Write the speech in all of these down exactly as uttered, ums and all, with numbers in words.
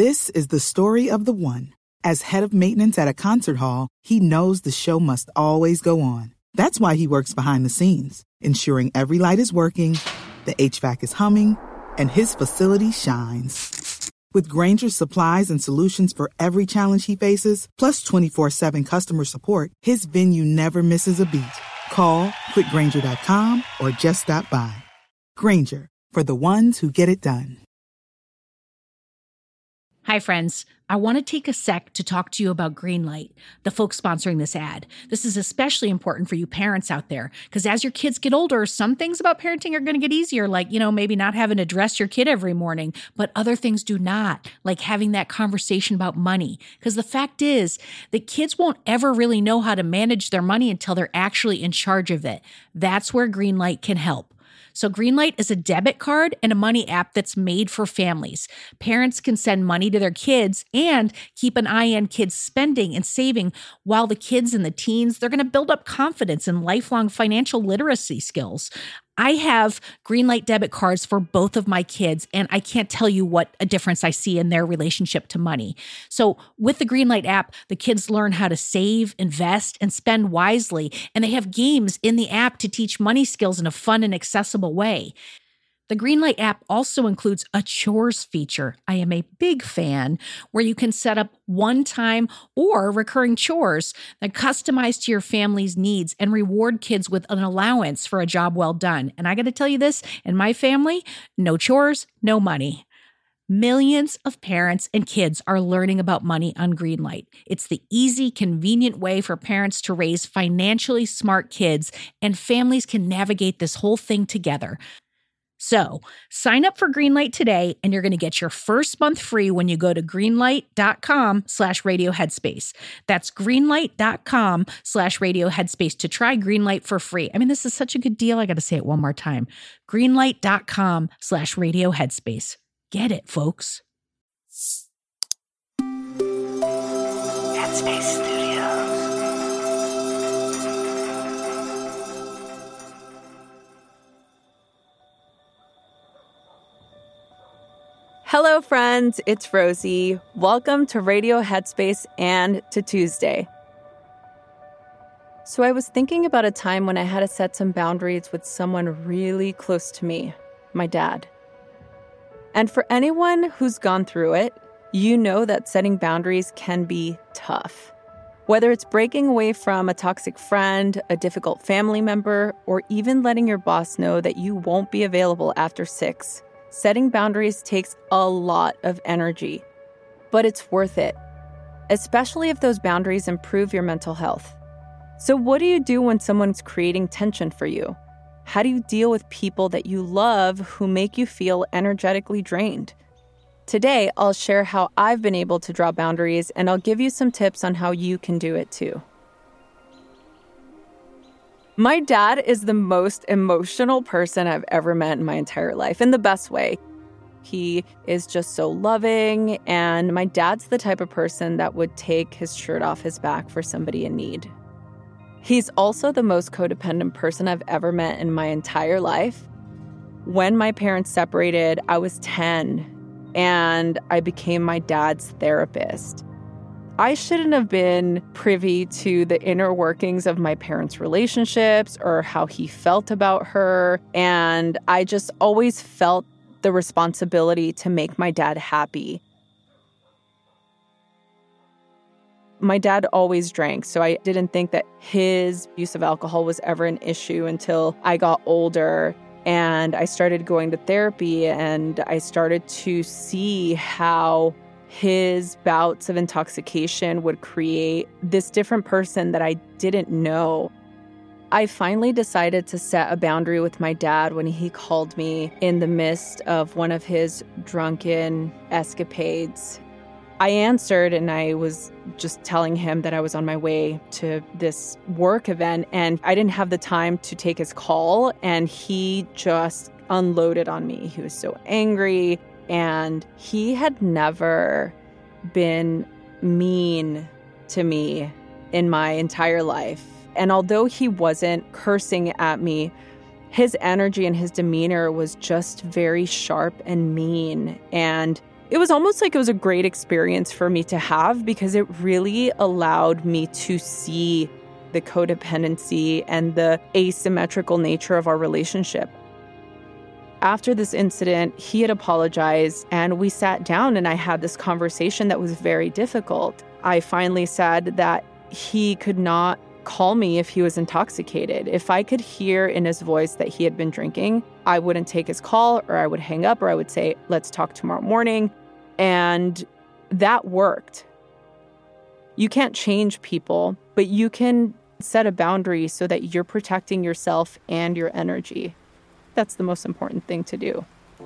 This is the story of the one. As head of maintenance at a concert hall, he knows the show must always go on. That's why he works behind the scenes, ensuring every light is working, the H V A C is humming, and his facility shines. With Grainger's supplies and solutions for every challenge he faces, plus twenty-four seven customer support, his venue never misses a beat. Call quick grainger dot com or just stop by. Grainger, for the ones who get it done. Hi, friends. I want to take a sec to talk to you about Greenlight, the folks sponsoring this ad. This is especially important for you parents out there, because as your kids get older, some things about parenting are going to get easier, like, you know, maybe not having to dress your kid every morning, but other things do not, like having that conversation about money. Because the fact is that kids won't ever really know how to manage their money until they're actually in charge of it. That's where Greenlight can help. So Greenlight is a debit card and a money app that's made for families. Parents can send money to their kids and keep an eye on kids' spending and saving, while the kids and the teens, they're going to build up confidence and lifelong financial literacy skills. I have Greenlight debit cards for both of my kids, and I can't tell you what a difference I see in their relationship to money. So with the Greenlight app, the kids learn how to save, invest, and spend wisely, and they have games in the app to teach money skills in a fun and accessible way. The Greenlight app also includes a chores feature. I am a big fan, where you can set up one-time or recurring chores that customize to your family's needs and reward kids with an allowance for a job well done. And I got to tell you this, in my family, no chores, no money. Millions of parents and kids are learning about money on Greenlight. It's the easy, convenient way for parents to raise financially smart kids, and families can navigate this whole thing together. So sign up for Greenlight today, and you're going to get your first month free when you go to greenlight.com slash radio headspace. That's greenlight.com slash radio headspace to try Greenlight for free. I mean, this is such a good deal. I got to say it one more time. Greenlight.com slash radio headspace. Get it, folks. Headspace Studios. Hello, friends. It's Rosie. Welcome to Radio Headspace and to Tuesday. So I was thinking about a time when I had to set some boundaries with someone really close to me, my dad. And for anyone who's gone through it, you know that setting boundaries can be tough. Whether it's breaking away from a toxic friend, a difficult family member, or even letting your boss know that you won't be available after six. Setting boundaries takes a lot of energy, but it's worth it, especially if those boundaries improve your mental health. So what do you do when someone's creating tension for you? How do you deal with people that you love who make you feel energetically drained? Today, I'll share how I've been able to draw boundaries, and I'll give you some tips on how you can do it too. My dad is the most emotional person I've ever met in my entire life, in the best way. He is just so loving, and my dad's the type of person that would take his shirt off his back for somebody in need. He's also the most codependent person I've ever met in my entire life. When my parents separated, I was ten, and I became my dad's therapist. I shouldn't have been privy to the inner workings of my parents' relationships or how he felt about her, and I just always felt the responsibility to make my dad happy. My dad always drank, so I didn't think that his use of alcohol was ever an issue until I got older and I started going to therapy, and I started to see how his bouts of intoxication would create this different person that I didn't know. I finally decided to set a boundary with my dad when he called me in the midst of one of his drunken escapades. I answered, and I was just telling him that I was on my way to this work event, and I didn't have the time to take his call, and he just unloaded on me. He was so angry. And he had never been mean to me in my entire life. And although he wasn't cursing at me, his energy and his demeanor was just very sharp and mean. And It was almost like it was a great experience for me to have because it really allowed me to see the codependency and the asymmetrical nature of our relationship. After this incident, he had apologized and we sat down and I had this conversation that was very difficult. I finally said that he could not call me if he was intoxicated. If I could hear in his voice that he had been drinking, I wouldn't take his call or I would hang up or I would say, let's talk tomorrow morning. And that worked. You can't change people, but you can set a boundary so that you're protecting yourself and your energy. That's the most important thing to do.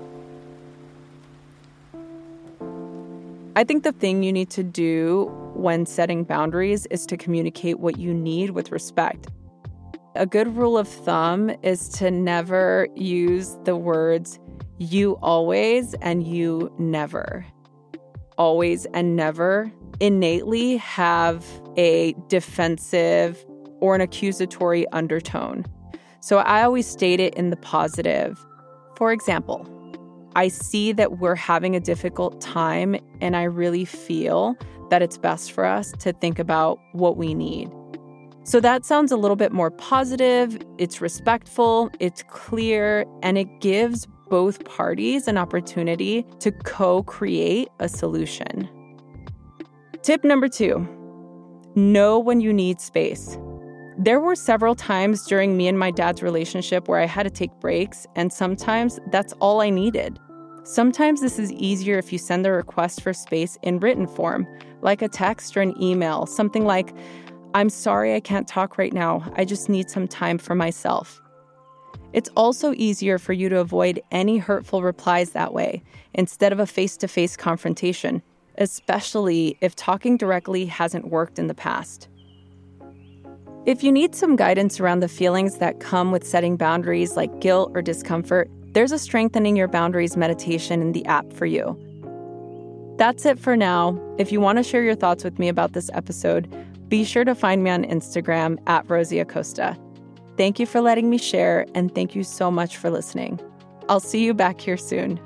I think the thing you need to do when setting boundaries is to communicate what you need with respect. A good rule of thumb is to never use the words you always and you never. Always and never innately have a defensive or an accusatory undertone. So I always state it in the positive. For example, I see that we're having a difficult time and I really feel that it's best for us to think about what we need. So that sounds a little bit more positive, it's respectful, it's clear, and it gives both parties an opportunity to co-create a solution. Tip number two, know when you need space. There were several times during me and my dad's relationship where I had to take breaks, and sometimes that's all I needed. Sometimes this is easier if you send the request for space in written form, like a text or an email, something like, I'm sorry I can't talk right now, I just need some time for myself. It's also easier for you to avoid any hurtful replies that way, instead of a face-to-face confrontation, especially if talking directly hasn't worked in the past. If you need some guidance around the feelings that come with setting boundaries like guilt or discomfort, there's a Strengthening Your Boundaries meditation in the app for you. That's it for now. If you want to share your thoughts with me about this episode, be sure to find me on Instagram at Rosie Acosta. Thank you for letting me share, and thank you so much for listening. I'll see you back here soon.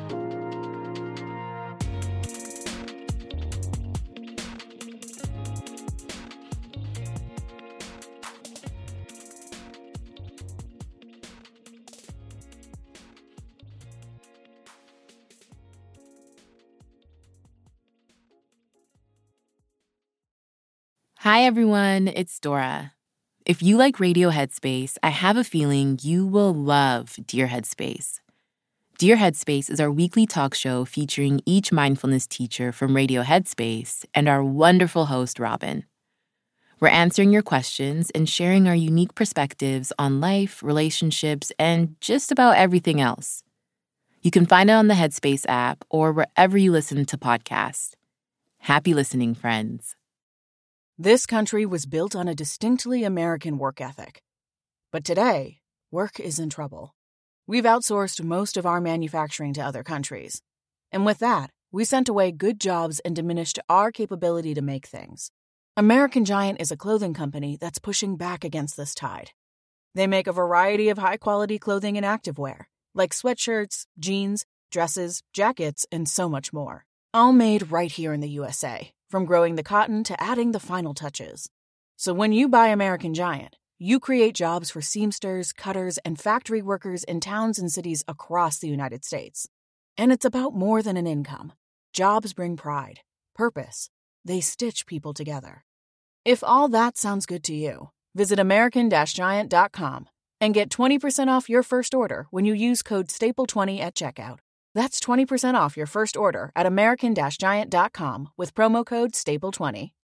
Hi, everyone. It's Dora. If you like Radio Headspace, I have a feeling you will love Dear Headspace. Dear Headspace is our weekly talk show featuring each mindfulness teacher from Radio Headspace and our wonderful host, Robin. We're answering your questions and sharing our unique perspectives on life, relationships, and just about everything else. You can find it on the Headspace app or wherever you listen to podcasts. Happy listening, friends. This country was built on a distinctly American work ethic. But today, work is in trouble. We've outsourced most of our manufacturing to other countries. And with that, we sent away good jobs and diminished our capability to make things. American Giant is a clothing company that's pushing back against this tide. They make a variety of high-quality clothing and activewear, like sweatshirts, jeans, dresses, jackets, and so much more. All made right here in the U S A. From growing the cotton to adding the final touches. So when you buy American Giant, you create jobs for seamsters, cutters, and factory workers in towns and cities across the United States. And it's about more than an income. Jobs bring pride, purpose. They stitch people together. If all that sounds good to you, visit American Giant dot com and get twenty percent off your first order when you use code staple twenty at checkout. That's twenty percent off your first order at American Giant dot com with promo code staple twenty.